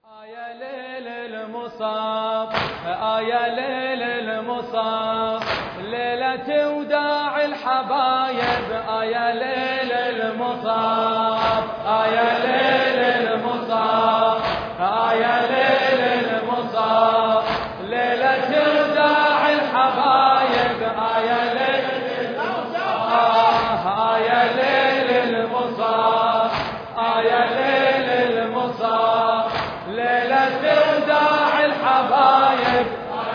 يا ليل المصاب يا ليل المصاب ليلة وداع الحبايب يا ليل المصاب يا ليل المصاب يا ليل المصاب ليلة وداع الحبايب يا ليل المصاب يا ليل المصاب يا ليل المصاب ليلة وداع الحبايب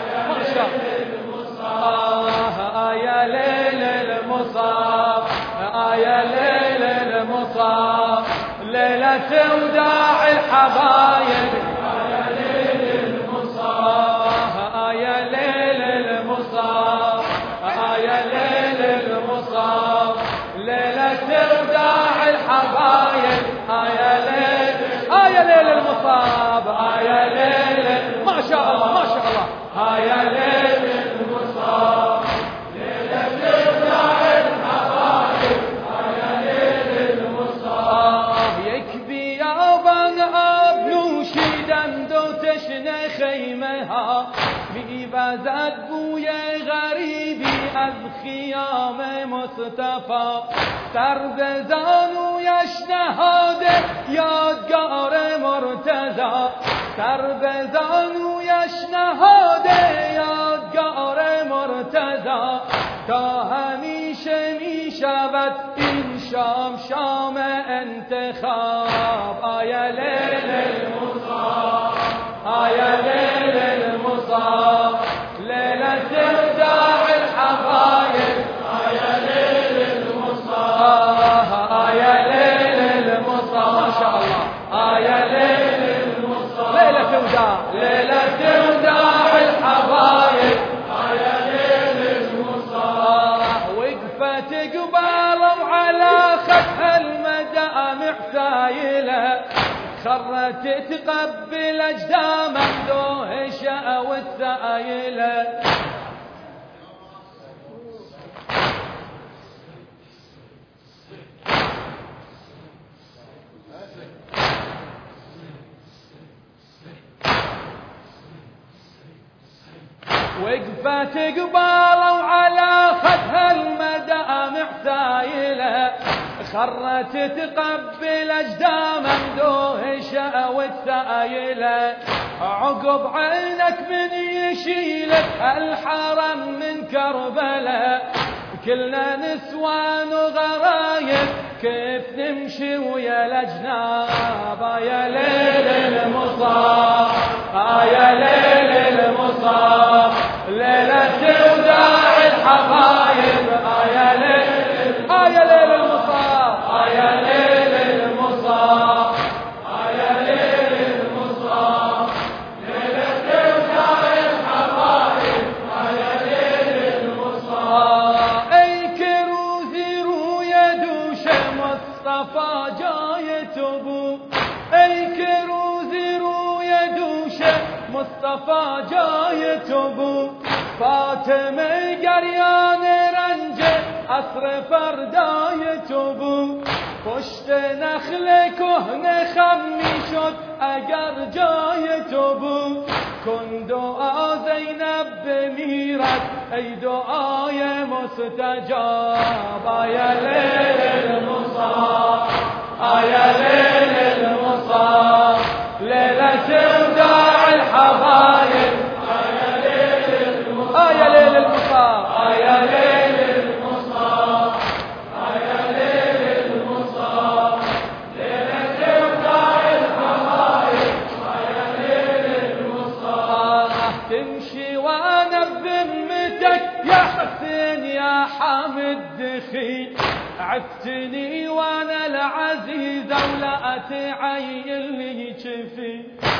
يا ليل المصاب يا ليل المصاب ليلة وداع الحبايب يا ليل المصاب يا ليل المصاب يا ليل المصاب ليلة وداع الحبايب يا ليل يا ليل المصاب يا ليل ما شاء الله ما شاء الله يا ليل المصاب ليلة وداع الحبايب يا ليل المصاب يكفي يا بن ابنوشي دندو تشنى خيمها بيبازد بويا غريبي از خيام مصطفى سربزان ويشنهاده یادگار مرتضی سربزان ويشنهاده یادگار مرتضی تا همیشه میشود این شام شام انتخاب یا لیل المصاب یا لیل المصاب ليلة وداع الحبايب يا ليل المصاب يا ليل المصاب ما شاء الله يا ليل المصاب ليلة وداع الحبايب يا ليل المصاب وقفت قبالهم على خطها المدامع سايلة خرت تقبل اجدام دوهشة والسايلة وقفت قبالهم على خدها المدامع سايلة خرت تقبل اجدام دوهشة والسايلة عقب عينك من يشيلك الحرم من كربلاء كلنا نسوان وغرايب كيف نمشي ويا الاجناب يا ليل المصاب يا ليل المصاب ليلة وداع الحبايب يا ليل المصاب يا ليل المصاب يا ليل المصاب ليلة وداع الحبايب يا ليل المصاب اي كروزي رويا دوش مصطفى جاي تبو اي كروزي رويا دوش مصطفى جاي تبو فاطمه قريان رنجه عصر فردای تو بود پشت نخل کهنه خمی شد اگر جای تو بود کن دعا زینب بمیرد ای دعای مستجاب یا لیل المصاب یا لیل المصاب لیلة وداع الحبايب يا ليل المصاب يا ليل المصاب يا ليل المصاب ليلة وداع الحبايب يا ليل المصاب تمشي وانا بذمتك يا حسين يا حامد دخيل عفتني وانا العزيزة ولا اتعين لي جفي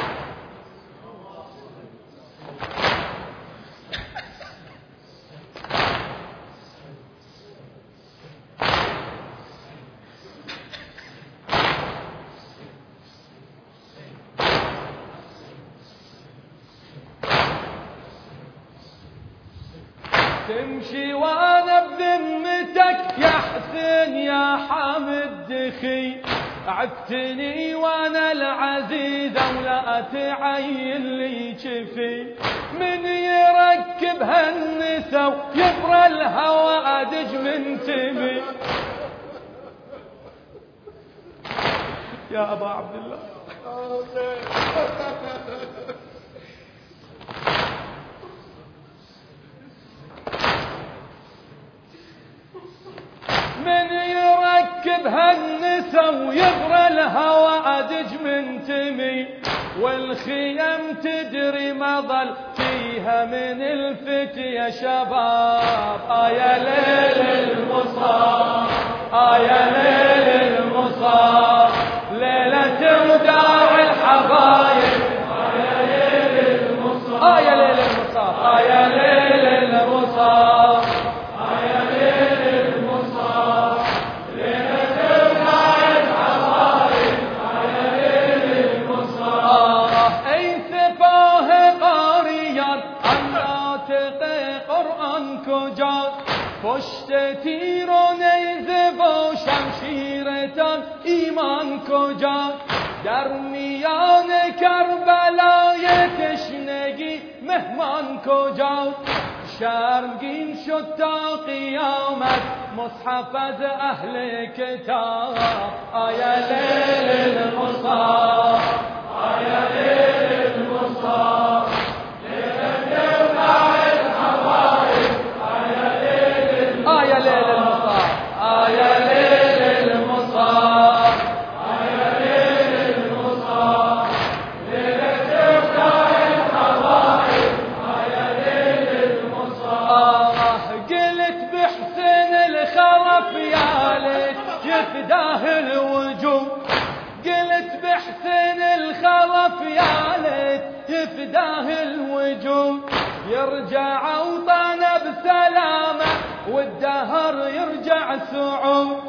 تمشي وانا بذمتك يا حسين يا حامد دخي عفتني وانا العزيزة ولا تعين لي شفي، من يركب هالنسا ويبرى الهوى ادج من تمي. يا ابا عبد الله من يركب هالنسا ويبرى الهوى ادج من تمي، والخيم تدري ما ظل فيها من الفتية شباب. يا ليل المصاب، يا ليل المصاب، ليلة وداع الحبايب. يا ليل المصاب، يا ليل المصاب، يا ليل المصاب، يا ليل المصاب، ليلة وداع الحبايب. يا ليل المصاب. اي سفاه قاريا عن ناطق قرآن كجار، فشتتيرون يزبو شمشيرتان ایمان کجا، در میان کربلای تشنگی مهمان کجا، شرمگین شد تا قیامت مصحف از اهل کتاب. یا لیل المصاب، یا لیل المصاب، لیلة وداع الحبايب. يا ليل المصاب، يا ليل المصاب، يا ليل المصاب، ليلة وداع الحبايب. يا ليل المصاب. قلت بحسن الخلف يا ليت يفداه الوجوه، قلت بحسن الخلف يا ليت يفداه الوجوه، يرجع اوطانه بسلامه والدهر يرجع سعود.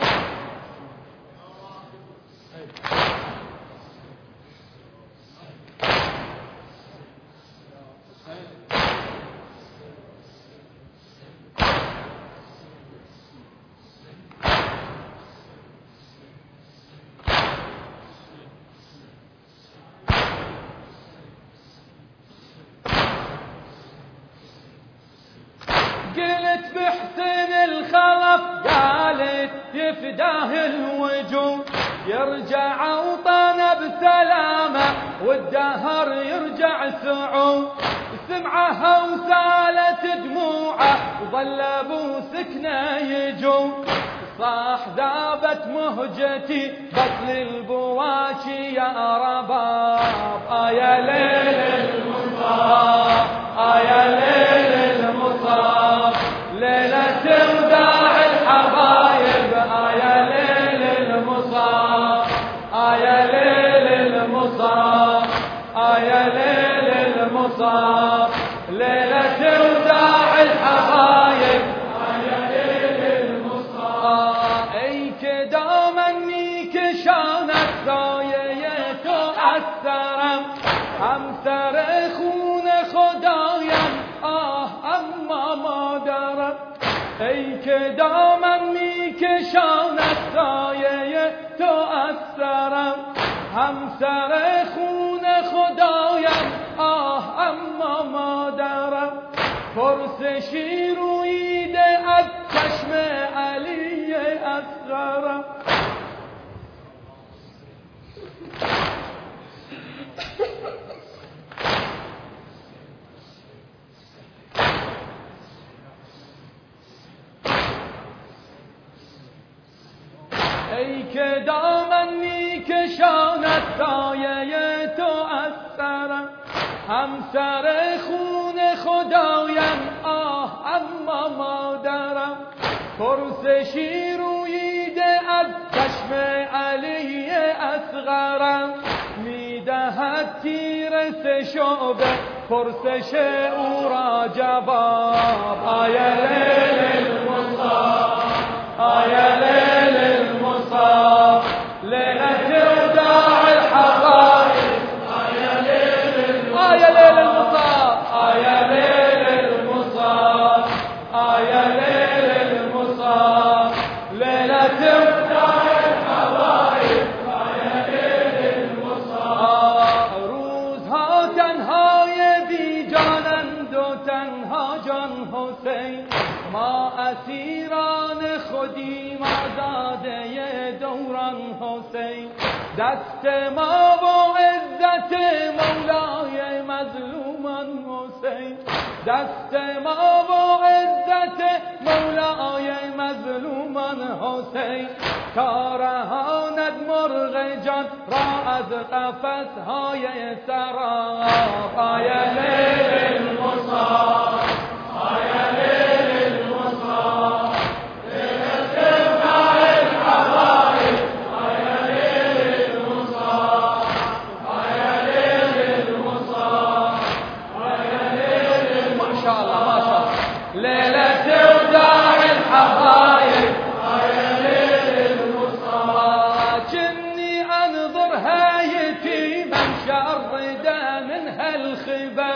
قلت بحسن الخلف قالت يفداه الوجوه، يرجع اوطانه بسلامه والدهر يرجع سعود. سمعها وسالت دموعه وظل ابو سكنه يجو، صاح ذابت مهجتي بس للبواكي يا رباب. يا ليل المصاب، يا ليل المصاب، ليلة وداع الحبايب. يا ليل المصاب، يا ليل المصاب، يا ليل المصاب، ليلة وداع الحبايب. يا ليل المصاب. اي كدا مني كشانت سايه تؤثرم، هم صرخون خدایم اما ما درم. ای که دامن می کشاند سایه تؤثرم، هم صرخون خدایم اما ما درم. پرسشی رویده از چشم علی اصغرم. ای که دامن می کشاند سایه تؤثرم، هم سر خون خدایم اما مادرم. پرسشی رویده از چشم علی اصغرم، میدهد تیر سه شعبه پرسش او را جواب. یا لیل المصاب، یا لیل المصاب، لیلة وداع الحبايب. یا لیل المصاب، یا لیل المصاب، یا لیل المصاب، لیلة وداع الحبايب. اسیران خودیم آزاده دوران حسین، دست ما و عزت مولای مظلومان حسین، دست ما و عزت مولای مظلومان حسین، تا رهاند مرغ جان را از قفس‌های سراب. آیا لیل المصاب، آیا لیل المصاب، لیل استمتاع الحبائب، آیا لیل المصاب، آیا لیل المصاب، آیا لیل، ما شاء الله ما شاء الله، لیل استمتاع الحبائب، آیا لیل المصاب. جني انظر هايتي من شرده منها الخبا،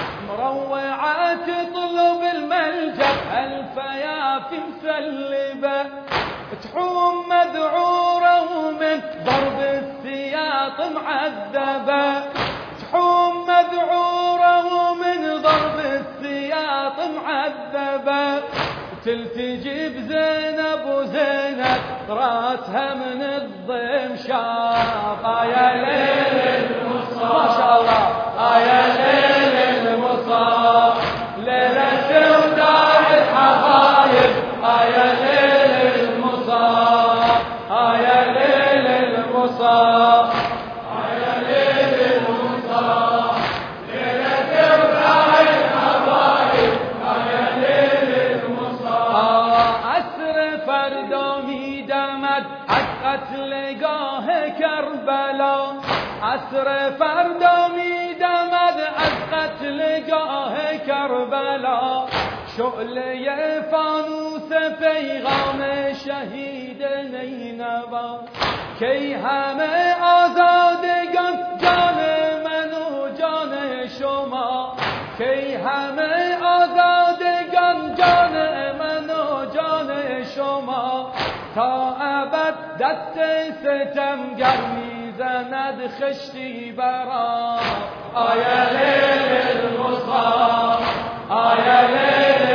مروعة تطلب الملجأ الفيافي مسلبة، تحوم مذعورة من ضرب السياط معذبة، تحوم مذعورة من ضرب السياط معذبة، تلتجي بزينب وزينب راسها من الضيم شاف. يا ليل المصاب، ما شاء الله، يا ليل المصاب، ليلة استمتاع الحبايب، يا ليل المصاب، يا ليل المصاب، يا ليل المصاب، ليلة استمتاع الحبايب، يا ليل المصاب. عصر فردا میدمد از قتلگاه کربلا، عصر فردا میدمد از قتلگاه کربلا، شعله فانوس پیغام شهید نینوا، کی همه آزادگان جان من و جان شما، کی همه آزادگان جان من و جان شما، تا ابد دست ستمگر میزند خشتی برا. آیا لیل المصاب، آیا لیل